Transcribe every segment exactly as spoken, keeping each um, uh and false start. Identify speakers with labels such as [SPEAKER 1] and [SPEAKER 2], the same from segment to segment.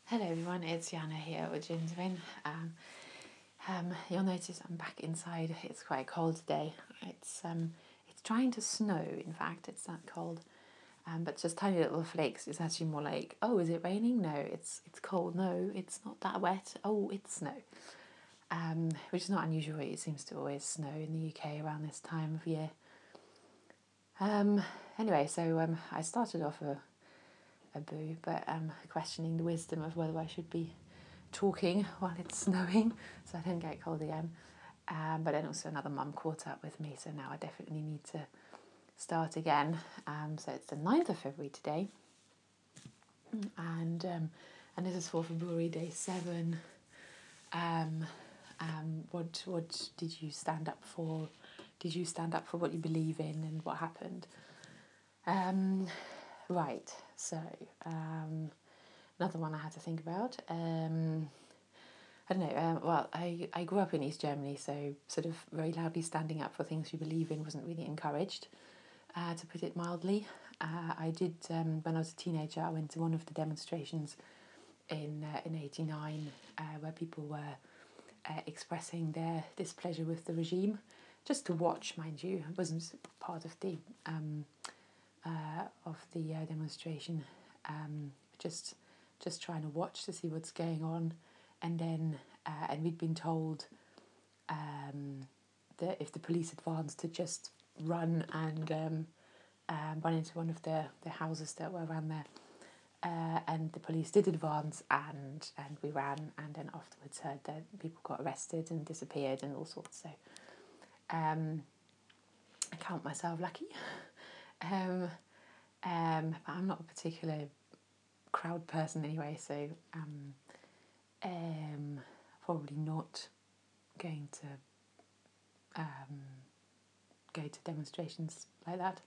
[SPEAKER 1] Hello everyone, it's Jana here with Gingerbread. Um, um, you'll notice I'm back inside. It's quite cold today. It's um, it's trying to snow. In fact, it's that cold, um, but just tiny little flakes. It's actually more like, oh, is it raining? No, it's it's cold. No, it's not that wet. Oh, it's snow. Um, which is not unusual. It seems to always snow in the U K around this time of year. Um, anyway, so um, I started off a a boo, but um, questioning the wisdom of whether I should be talking while it's snowing so I don't get cold again. Um, but then also another mum caught up with me, so now I definitely need to start again. Um, so it's the ninth of February today, and um, and this is for February day seven. Um, um, what what did you stand up for? Did you stand up for what you believe in, and what happened? Um, right. So um, another one I had to think about. Um, I don't know. Um, well, I, I grew up in East Germany, so sort of very loudly standing up for things you believe in wasn't really encouraged, uh, to put it mildly. Uh, I did um, when I was a teenager. I went to one of the demonstrations in uh, in eighty-nine, uh, where people were uh, expressing their displeasure with the regime, just to watch, mind you. I wasn't part of the um, uh, of the uh, demonstration, um, just just trying to watch to see what's going on, and then uh, and we'd been told um, that if the police advanced, to just run and um, um, run into one of the, the houses that were around there. Uh, and the police did advance, and and we ran, and then afterwards heard that people got arrested and disappeared and all sorts. So um, I count myself lucky. um, um, but I'm not a particular crowd person anyway, so um, um, probably not going to um, go to demonstrations like that.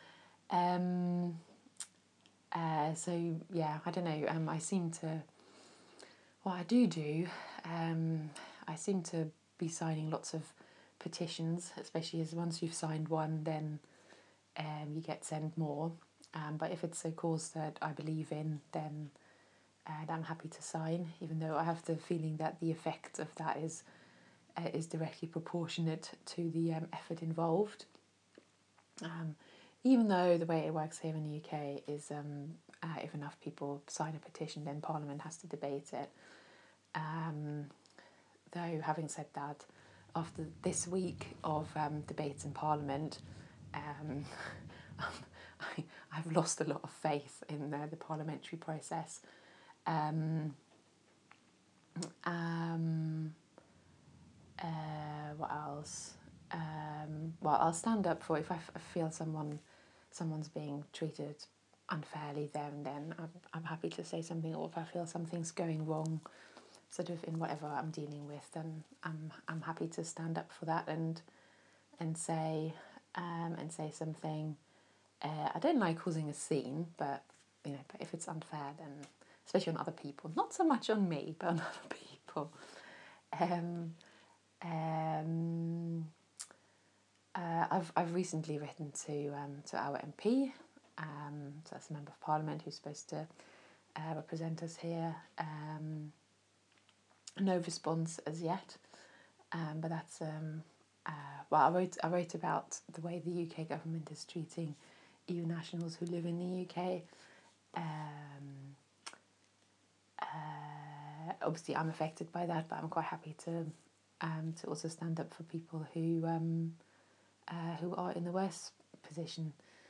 [SPEAKER 1] Um, uh, so yeah, I don't know. Um, I seem to. What I do do, um, I seem to be signing lots of petitions, especially as once you've signed one, then um, you get sent more. Um, but if it's a cause that I believe in, then uh, I'm happy to sign, even though I have the feeling that the effect of that is uh, is directly proportionate to the um, effort involved. Um, even though the way it works here in the U K is um, uh, if enough people sign a petition, then Parliament has to debate it. Um, though, having said that, after this week of um, debates in Parliament, um, I, I've lost a lot of faith in uh, the parliamentary process. Um, um, uh, what else? Um, well, I'll stand up for if I, f- I feel someone, someone's being treated unfairly there and then. I'm, I'm happy to say something, or if I feel something's going wrong, sort of in whatever I'm dealing with, then I'm I'm happy to stand up for that and and say um, and say something. Uh, I don't like causing a scene, but you know, but if it's unfair, then especially on other people, not so much on me, but on other people. Um, um, uh, I've I've recently written to um, to our M P, um, so that's a member of Parliament who's supposed to uh, represent us here. Um, no response as yet, um, but that's um, uh, well. I wrote I wrote about the way the U K government is treating E U nationals who live in the U K. Um, uh, obviously, I'm affected by that, but I'm quite happy to um, to also stand up for people who um, uh, who are in the worst position.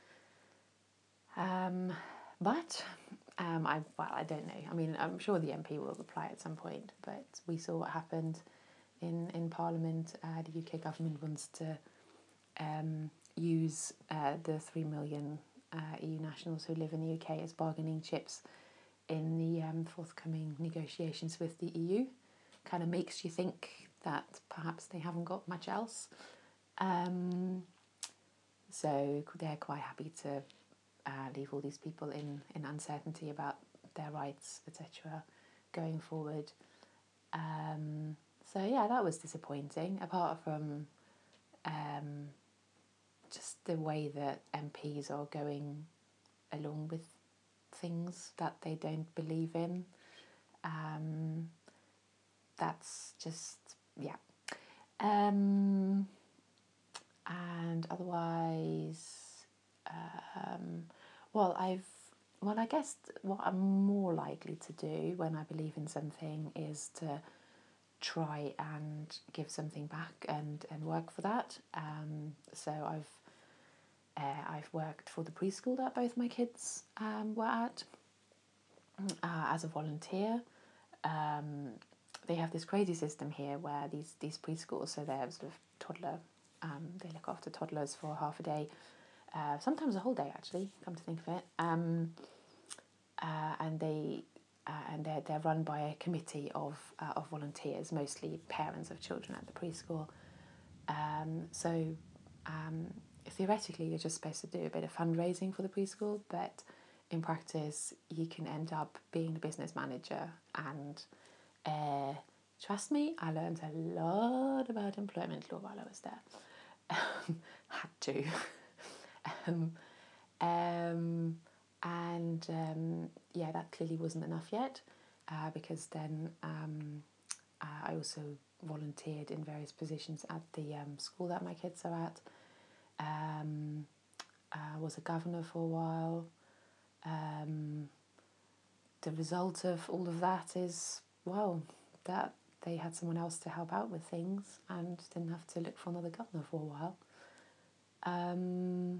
[SPEAKER 1] Um, but um, I well, I don't know. I mean, I'm sure the M P will reply at some point. But we saw what happened in in Parliament. Uh, the U K government wants to um, use uh, the three million uh, E U nationals who live in the U K as bargaining chips in the um, forthcoming negotiations with the E U. Kind of makes you think that perhaps they haven't got much else. Um, so they're quite happy to uh, leave all these people in, in uncertainty about their rights, et cetera, going forward. Um, so yeah, that was disappointing. Apart from um, just the way that M Ps are going along with things that they don't believe in. um, that's just, yeah. Um, and otherwise, um, well, I've, well, I guess what I'm more likely to do when I believe in something is to try and give something back and, and work for that. Um, so I've uh, I've worked for the preschool that both my kids um, were at uh, as a volunteer. Um, they have this crazy system here where these these preschools, so they're sort of toddler, um, they look after toddlers for half a day, uh, sometimes a whole day actually. Come to think of it, um, uh, and they uh, and they're they're run by a committee of uh, of volunteers, mostly parents of children at the preschool. Um, so um, theoretically, you're just supposed to do a bit of fundraising for the preschool, but in practice, you can end up being the business manager. And uh, trust me, I learned a lot about employment law while I was there. Had to. um, um, and um, yeah, that clearly wasn't enough yet, uh, because then um, uh, I also volunteered in various positions at the um, school that my kids are at. Um, I was a governor for a while. Um, the result of all of that is, well, that they had someone else to help out with things and didn't have to look for another governor for a while. Um,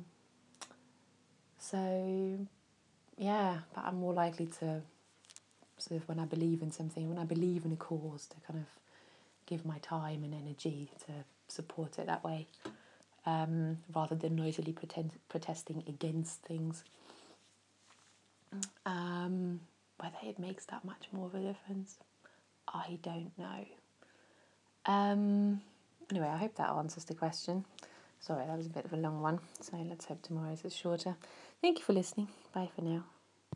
[SPEAKER 1] so, yeah, but I'm more likely to sort of, when I believe in something, when I believe in a cause, to kind of give my time and energy to support it that way, um, rather than noisily pretend, protesting against things. Um, whether it makes that much more of a difference, I don't know. Um, anyway, I hope that answers the question. Sorry, that was a bit of a long one, so let's hope tomorrow's is shorter. Thank you for listening. Bye for now.